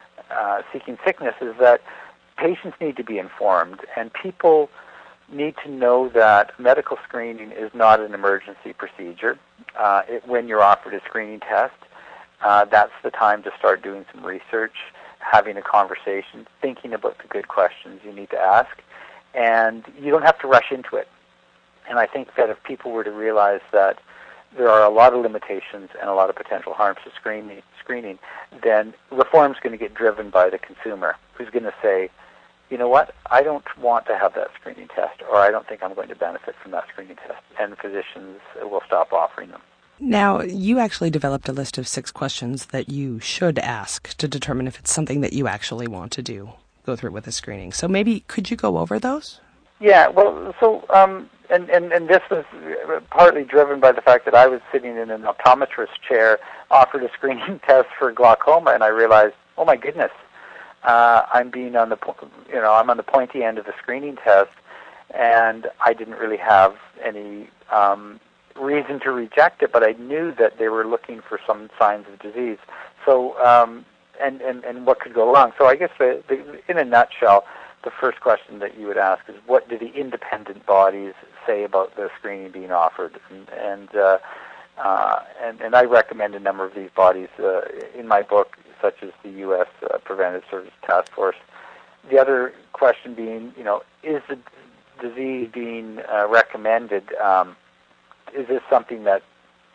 uh, Seeking Sickness, is that patients need to be informed, and people need to know that medical screening is not an emergency procedure. Uh, it, when you're offered a screening test, uh, that's the time to start doing some research, having a conversation, thinking about the good questions you need to ask, and you don't have to rush into it. And I think that if people were to realize that there are a lot of limitations and a lot of potential harms to screening, screening, then reform is going to get driven by the consumer, who's going to say, you know what, I don't want to have that screening test, or I don't think I'm going to benefit from that screening test, and physicians will stop offering them. Now, you actually developed a list of six questions that you should ask to determine if it's something that you actually want to do, go through with a screening. So maybe could you go over those? Yeah, well, so, um, and, and, and this was partly driven by the fact that I was sitting in an optometrist chair, offered a screening test for glaucoma, and I realized, oh my goodness, uh, I'm being on the, you know, I'm on the pointy end of the screening test, and I didn't really have any um, reason to reject it, but I knew that they were looking for some signs of disease. So, um, and, and, and what could go wrong? So I guess the, the, in a nutshell, the first question that you would ask is, what do the independent bodies say about the screening being offered? And and, uh, uh, and, and I recommend a number of these bodies uh, in my book, such as the U S Uh, Preventive Services Task Force. The other question being, you know, is the disease being uh, recommended, um, is this something that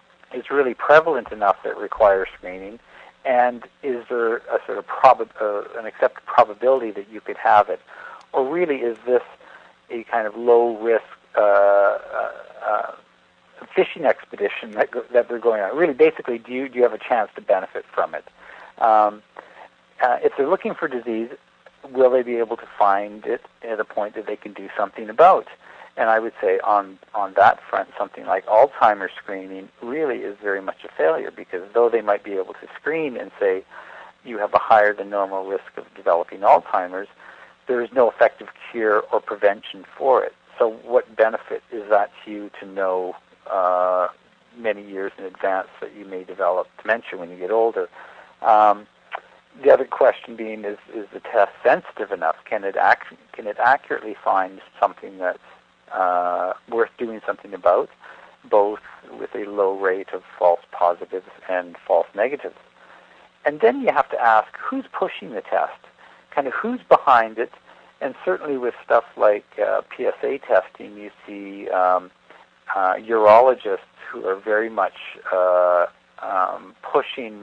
is really prevalent enough that requires screening? And is there a sort of prob- uh, an accepted probability that you could have it? Or really is this a kind of low-risk uh, uh, uh, fishing expedition that, go- that they're going on? Really, basically, do you, do you have a chance to benefit from it? Um, uh, if they're looking for disease, will they be able to find it at a point that they can do something about? And I would say on, on that front, something like Alzheimer's screening really is very much a failure, because though they might be able to screen and say you have a higher than normal risk of developing Alzheimer's, there is no effective cure or prevention for it. So what benefit is that to you to know uh, many years in advance that you may develop dementia when you get older? Um, the other question being, is, is the test sensitive enough? Can it, ac- can it accurately find something that's Uh, worth doing something about, both with a low rate of false positives and false negatives? And then you have to ask, who's pushing the test? Kind of who's behind it? And certainly with stuff like uh, P S A testing, you see um, uh, urologists who are very much uh, um, pushing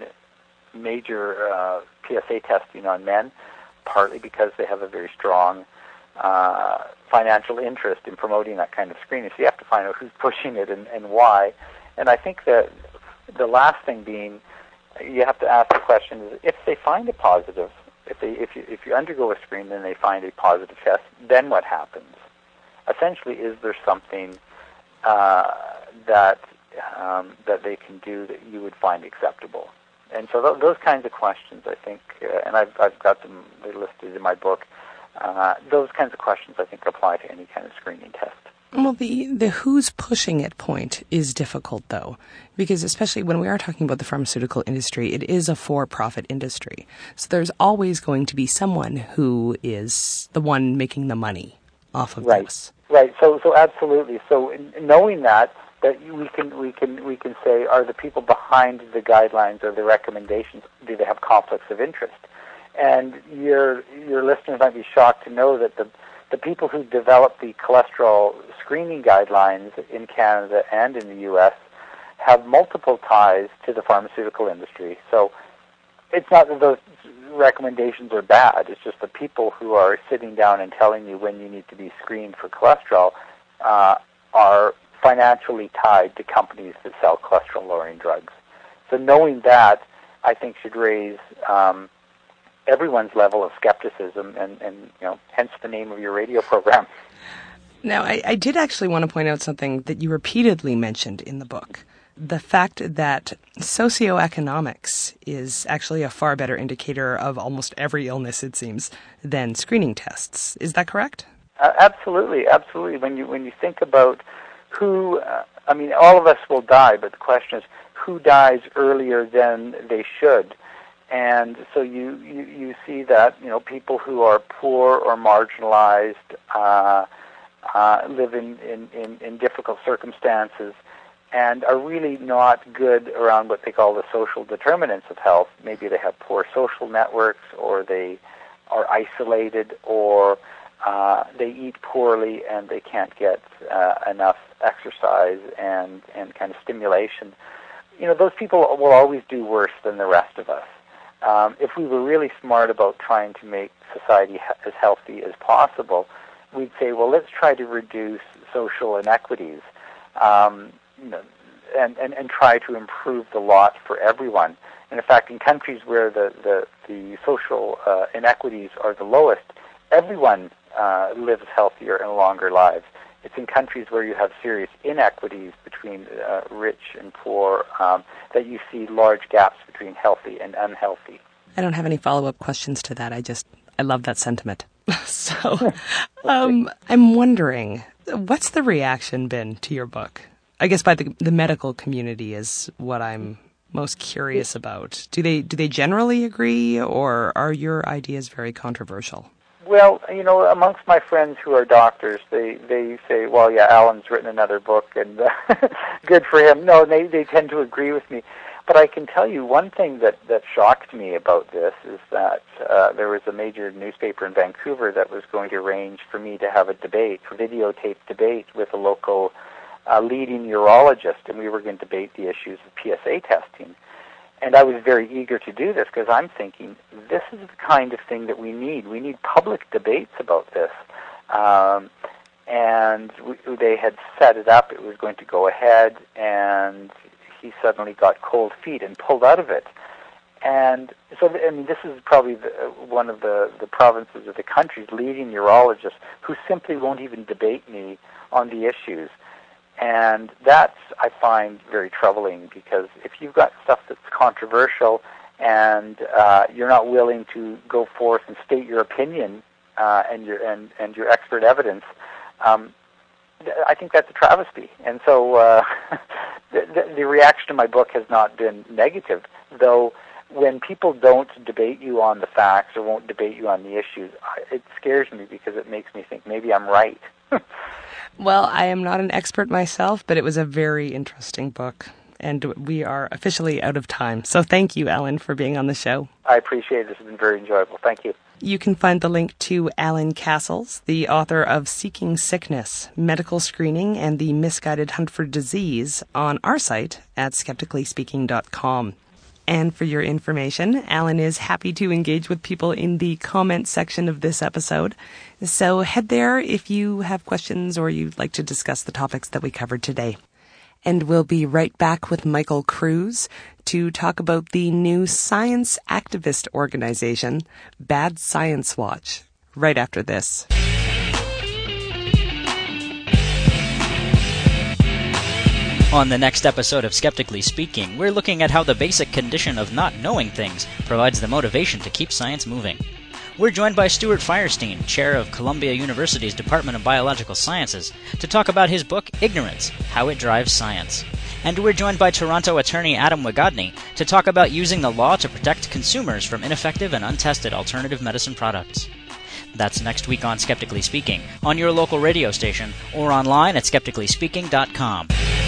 major uh, P S A testing on men, partly because they have a very strong Uh, financial interest in promoting that kind of screening. So you have to find out who's pushing it and, and why. And I think that the last thing being, you have to ask the question is, if they find a positive, if they if you if you undergo a screen and they find a positive test, then what happens? Essentially, is there something uh, that um, that they can do that you would find acceptable? And so th- those kinds of questions, I think, uh, and I've I've got them they're listed in my book. Uh, those kinds of questions, I think, apply to any kind of screening test. Well, the, the who's pushing it point is difficult, though, because especially when we are talking about the pharmaceutical industry, it is a for-profit industry. So there's always going to be someone who is the one making the money off of right. this. Right. So, so absolutely. So, knowing that, that we can we can we can say, are the people behind the guidelines or the recommendations, do they have conflicts of interest? And your your listeners might be shocked to know that the the people who developed the cholesterol screening guidelines in Canada and in the U S have multiple ties to the pharmaceutical industry. So it's not that those recommendations are bad. It's just the people who are sitting down and telling you when you need to be screened for cholesterol uh, are financially tied to companies that sell cholesterol-lowering drugs. So knowing that, I think, should raise Um, everyone's level of skepticism, and, and you know, hence the name of your radio program. Now, I, I did actually want to point out something that you repeatedly mentioned in the book. The fact that socioeconomics is actually a far better indicator of almost every illness, it seems, than screening tests. Is that correct? Uh, absolutely, absolutely. When you when you think about who, uh, I mean, all of us will die, but the question is who dies earlier than they should. And so you, you, you see that, you know, people who are poor or marginalized, uh, uh, live in, in, in, in difficult circumstances, and are really not good around what they call the social determinants of health. Maybe they have poor social networks, or they are isolated, or uh, they eat poorly and they can't get uh, enough exercise and, and kind of stimulation. You know, those people will always do worse than the rest of us. Um, if we were really smart about trying to make society he- as healthy as possible, we'd say, well, let's try to reduce social inequities. Um, you know, and, and, and try to improve the lot for everyone. And in fact, in countries where the, the, the social uh, inequities are the lowest, everyone uh, lives healthier and longer lives. It's in countries where you have serious inequities between uh, rich and poor um, that you see large gaps between healthy and unhealthy. I don't have any follow-up questions to that. I just, I love that sentiment. So um, I'm wondering, what's the reaction been to your book? I guess by the the medical community is what I'm most curious about. Do they do they generally agree, or are your ideas very controversial? Well, you know, amongst my friends who are doctors, they, they say, well, yeah, Alan's written another book, and uh, good for him. No, they, they tend to agree with me. But I can tell you one thing that, that shocked me about this is that uh, there was a major newspaper in Vancouver that was going to arrange for me to have a debate, a videotaped debate with a local uh, leading urologist, and we were going to debate the issues of P S A testing. And I was very eager to do this because I'm thinking, this is the kind of thing that we need. We need public debates about this. Um, and we, they had set it up. It was going to go ahead, and he suddenly got cold feet and pulled out of it. And so, I mean, this is probably the, one of the, the provinces of the country's leading urologists who simply won't even debate me on the issues. And that's, I find, very troubling, because if you've got stuff that's controversial and uh, you're not willing to go forth and state your opinion uh, and your and, and your expert evidence, um, th- I think that's a travesty. And so uh, the, the reaction to my book has not been negative, though when people don't debate you on the facts or won't debate you on the issues, it scares me, because it makes me think maybe I'm right. Well, I am not an expert myself, but it was a very interesting book, and we are officially out of time. So thank you, Alan, for being on the show. I appreciate it. This has been very enjoyable. Thank you. You can find the link to Alan Castles, the author of Seeking Sickness, Medical Screening and the Misguided Hunt for Disease, on our site at skeptically speaking dot com. And for your information, Alan is happy to engage with people in the comment section of this episode. So head there if you have questions or you'd like to discuss the topics that we covered today. And we'll be right back with Michael Cruz to talk about the new science activist organization, Bad Science Watch, right after this. On the next episode of Skeptically Speaking, we're looking at how the basic condition of not knowing things provides the motivation to keep science moving. We're joined by Stuart Firestein, chair of Columbia University's Department of Biological Sciences, to talk about his book, Ignorance, How It Drives Science. And we're joined by Toronto attorney Adam Wygodny to talk about using the law to protect consumers from ineffective and untested alternative medicine products. That's next week on Skeptically Speaking, on your local radio station, or online at skeptically speaking dot com.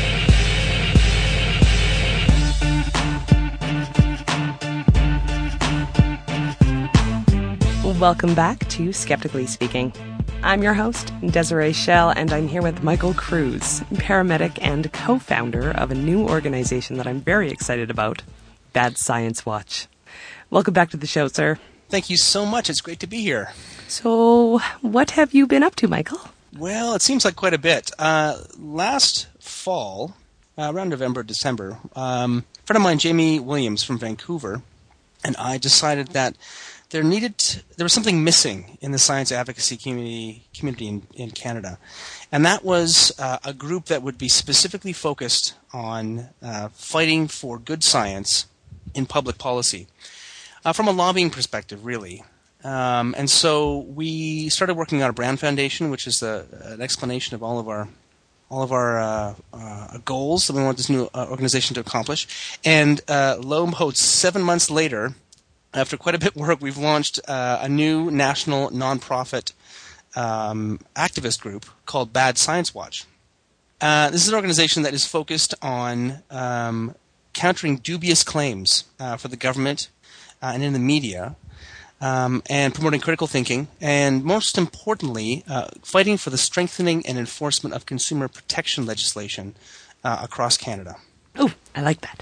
Welcome back to Skeptically Speaking. I'm your host, Desiree Schell, and I'm here with Michael Cruz, paramedic and co-founder of a new organization that I'm very excited about, Bad Science Watch. Welcome back to the show, sir. Thank you so much. It's great to be here. So, what have you been up to, Michael? Well, it seems like quite a bit. Uh, last fall, uh, around November, December, um, a friend of mine, Jamie Williams from Vancouver, and I decided that there needed to, there was something missing in the science advocacy community community in, in Canada, and that was uh, a group that would be specifically focused on uh, fighting for good science in public policy, uh, from a lobbying perspective, really. Um, and so we started working on a brand foundation, which is a, an explanation of all of our all of our uh, uh, goals that we want this new uh, organization to accomplish. And uh, lo and behold, seven months later, after quite a bit of work, we've launched uh, a new national nonprofit um, activist group called Bad Science Watch. Uh, this is an organization that is focused on um, countering dubious claims uh, for the government uh, and in the media, Um, and promoting critical thinking, and most importantly, uh, fighting for the strengthening and enforcement of consumer protection legislation uh, across Canada. Oh, I like that.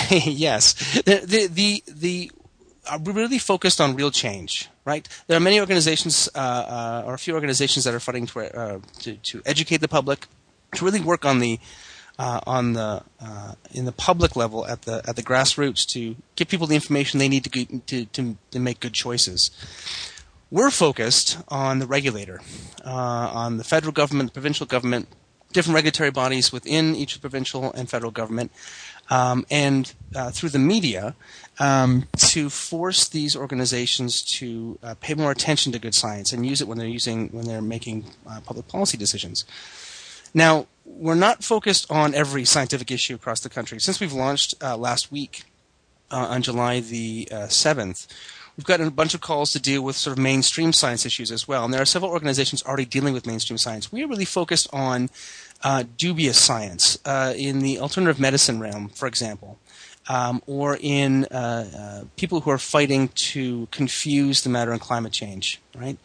Yes, the the the, the uh, we're really focused on real change, right? There are many organizations, uh, uh, or a few organizations that are fighting to, uh, to to educate the public, to really work on the Uh, on the uh, in the public level at the at the grassroots to give people the information they need to to to, to make good choices. We're focused on the regulator, uh, on the federal government, the provincial government, different regulatory bodies within each provincial and federal government, um, and uh, through the media um, to force these organizations to uh, pay more attention to good science and use it when they're using when they're making uh, public policy decisions. Now, we're not focused on every scientific issue across the country. Since we've launched uh, last week uh, on July the uh, seventh, we've gotten a bunch of calls to deal with sort of mainstream science issues as well. And there are several organizations already dealing with mainstream science. We are really focused on uh, dubious science uh, in the alternative medicine realm, for example, um, or in uh, uh, people who are fighting to confuse the matter in climate change, right?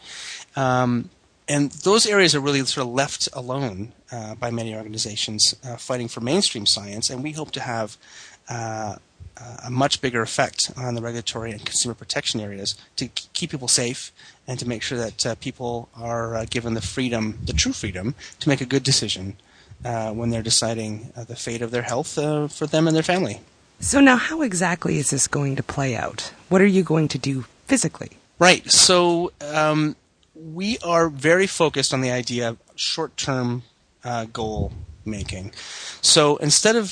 Um, And those areas are really sort of left alone uh, by many organizations uh, fighting for mainstream science, and we hope to have uh, a much bigger effect on the regulatory and consumer protection areas to keep people safe and to make sure that uh, people are uh, given the freedom, the true freedom, to make a good decision uh, when they're deciding uh, the fate of their health uh, for them and their family. So now how exactly is this going to play out? What are you going to do physically? Right. So um, we are very focused on the idea of short-term uh, goal making. So instead of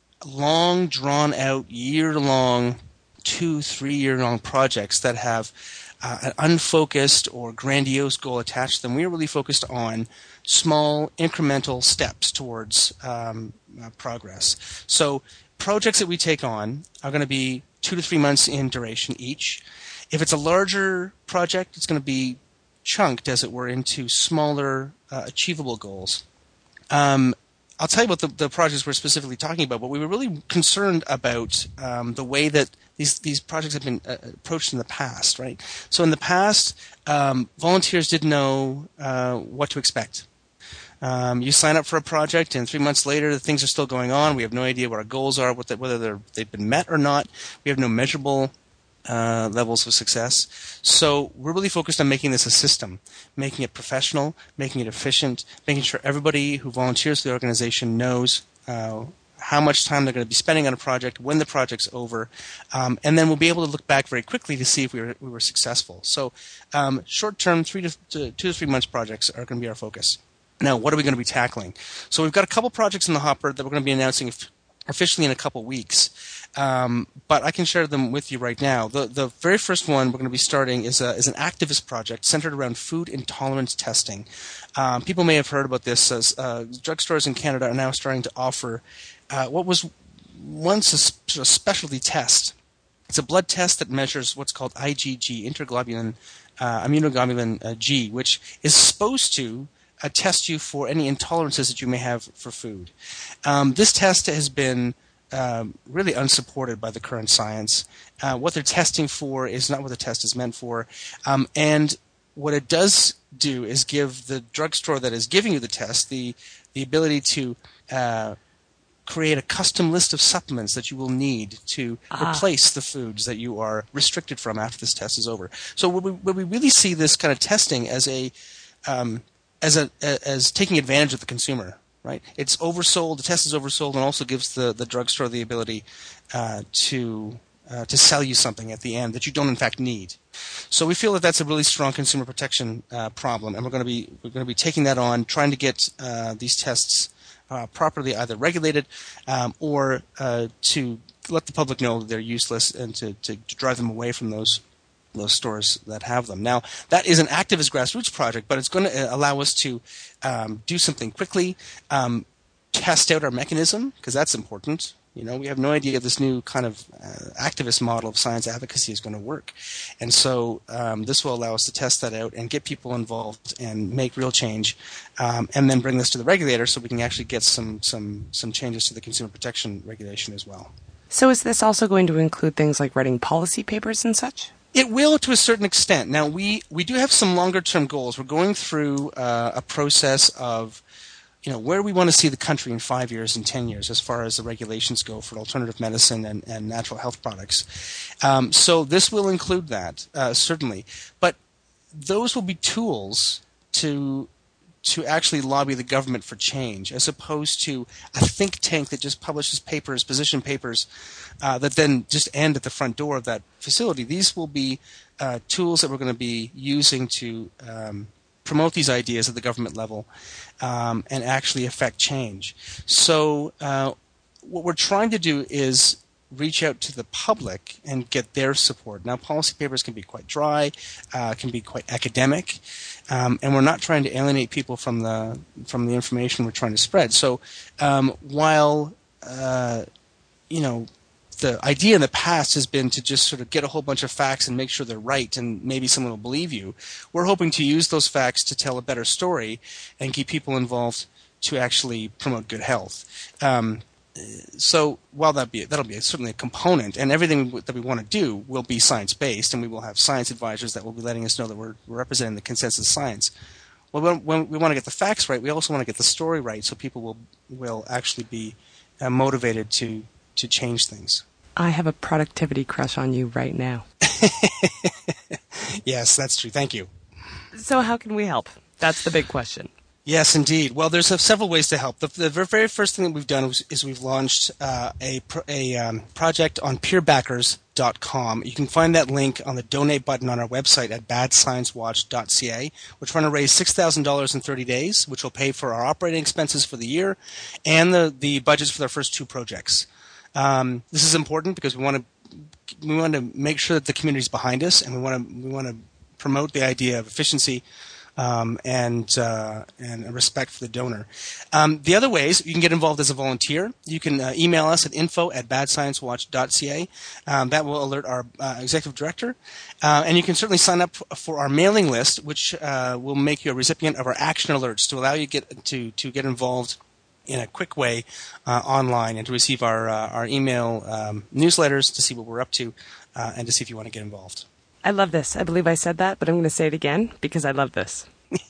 long, drawn-out, year-long, two, three-year-long projects that have uh, an unfocused or grandiose goal attached to them, we are really focused on small, incremental steps towards um, uh, progress. So projects that we take on are going to be two to three months in duration each. If it's a larger project, it's going to be chunked, as it were, into smaller, uh, achievable goals. Um, I'll tell you about the, the projects we're specifically talking about, but we were really concerned about um, the way that these these projects have been uh, approached in the past, right? So in the past, um, volunteers didn't know uh, what to expect. Um, you sign up for a project, and three months later, things are still going on. We have no idea what our goals are, what the, whether they're, they've been met or not. We have no measurable uh, levels of success. So we're really focused on making this a system, making it professional, making it efficient, making sure everybody who volunteers for the organization knows uh, how much time they're going to be spending on a project, when the project's over, um, and then we'll be able to look back very quickly to see if we were, we were successful. So um, short-term, three to, to two to three months projects are going to be our focus. Now, what are we going to be tackling? So we've got a couple projects in the hopper that we're going to be announcing officially in a couple weeks, um, but I can share them with you right now. The the very first one we're going to be starting is a is an activist project centered around food intolerance testing. Um, people may have heard about this as uh, drugstores in Canada are now starting to offer uh, what was once a, sp- a specialty test. It's a blood test that measures what's called I G G, interglobulin uh, immunoglobulin uh, G, which is supposed to Uh, test you for any intolerances that you may have for food. Um, this test has been um, really unsupported by the current science. Uh, what they're testing for is not what the test is meant for. Um, and what it does do is give the drugstore that is giving you the test the, the ability to uh, create a custom list of supplements that you will need to ah. replace the foods that you are restricted from after this test is over. So when we, when we really see this kind of testing as a um, As a as taking advantage of the consumer, right? It's oversold. The test is oversold, and also gives the, the drugstore the ability uh, to uh, to sell you something at the end that you don't in fact need. So we feel that that's a really strong consumer protection uh, problem, and we're going to be we're going to be taking that on, trying to get uh, these tests uh, properly either regulated um, or uh, to let the public know that they're useless and to, to, to drive them away from those those stores that have them. Now, that is an activist grassroots project, but it's going to allow us to um, do something quickly, um, test out our mechanism, because that's important. You know, we have no idea if this new kind of uh, activist model of science advocacy is going to work. And so um, this will allow us to test that out and get people involved and make real change, um, and then bring this to the regulator so we can actually get some, some, some changes to the consumer protection regulation as well. So is this also going to include things like writing policy papers and such? It will, to a certain extent. Now, we, we do have some longer-term goals. We're going through uh, a process of, you know, where we want to see the country in five years and ten years as far as the regulations go for alternative medicine and, and natural health products. Um, so this will include that, uh, certainly. But those will be tools to to actually lobby the government for change, as opposed to a think tank that just publishes papers, position papers, uh, that then just end at the front door of that facility. These will be uh, tools that we're going to be using to um, promote these ideas at the government level um, and actually affect change. So uh, what we're trying to do is reach out to the public and get their support. Now, policy papers can be quite dry, uh, can be quite academic, um, and we're not trying to alienate people from the from the information we're trying to spread. So, um, while uh, you know, the idea in the past has been to just sort of get a whole bunch of facts and make sure they're right, and maybe someone will believe you, we're hoping to use those facts to tell a better story and keep people involved to actually promote good health. Um, So while that be that'll be certainly a component, and everything that we want to do will be science-based, and we will have science advisors that will be letting us know that we're, we're representing the consensus science. Well, when, when we want to get the facts right, we also want to get the story right, so people will will actually be uh, motivated to to change things. I have a productivity crush on you right now. Yes, that's true. Thank you. So how can we help? That's the big question. Yes, indeed. Well, there's uh, several ways to help. The, the very first thing that we've done is, is we've launched uh, a, a um, project on peer backers dot com. You can find that link on the donate button on our website at bad science watch dot c a. We're trying to raise six thousand dollars in thirty days, which will pay for our operating expenses for the year and the, the budgets for our first two projects. Um, this is important because we want to we want to make sure that the community is behind us, and we want to we want to promote the idea of efficiency Um, and uh, and respect for the donor. Um, the other ways, you can get involved as a volunteer. You can uh, email us at info at bad science watch dot c a. Um, that will alert our uh, executive director. Uh, and you can certainly sign up for our mailing list, which uh, will make you a recipient of our action alerts to allow you get to, to get involved in a quick way uh, online, and to receive our, uh, our email um, newsletters to see what we're up to uh, and to see if you want to get involved. I love this. I believe I said that, but I'm going to say it again because I love this.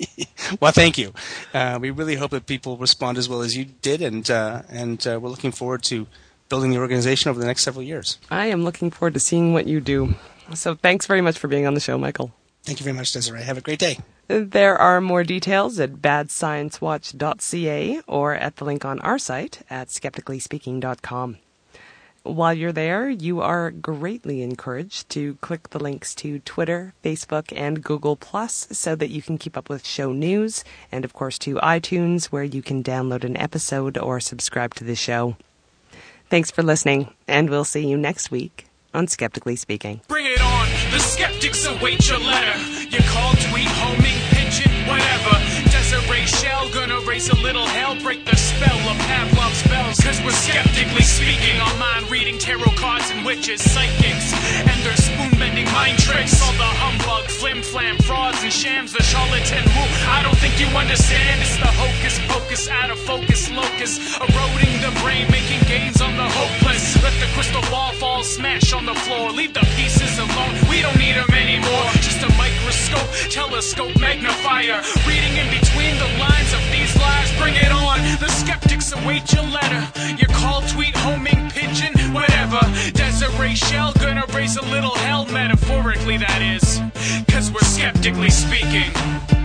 Well, thank you. Uh, we really hope that people respond as well as you did, and uh, and uh, we're looking forward to building the organization over the next several years. I am looking forward to seeing what you do. So thanks very much for being on the show, Michael. Thank you very much, Desiree. Have a great day. There are more details at bad science watch dot c a or at the link on our site at skeptically speaking dot com. While you're there, you are greatly encouraged to click the links to Twitter, Facebook, and Google Plus so that you can keep up with show news, and of course to iTunes, where you can download an episode or subscribe to the show. Thanks for listening, and we'll see you next week on Skeptically Speaking. Bring it on, the skeptics await your letter. Your call, tweet, homing, pigeon, whatever. Desiree Shell, gonna raise a little hell, break the spell of Pavlov's spells. Cause we're skeptically speaking, our mind reading tarot cards and witches, psychics, and their spoon-bending mind tricks. All the humbug, flim-flam, frauds and shams, the charlatan woo. I don't think you understand, it's the hocus pocus, out of focus locus, eroding the brain, making gains on the hopeless. Let the crystal ball fall, smash on the floor, leave the pieces alone, we don't need them anymore. Just a microscope, telescope, magnifier, reading in between the lines of these lies. Bring it on, the skeptics await your letter. Your call, tweet, homing, pigeon, whatever. Desiree Shell, gonna raise a little hell, metaphorically that is. Cause we're skeptically speaking.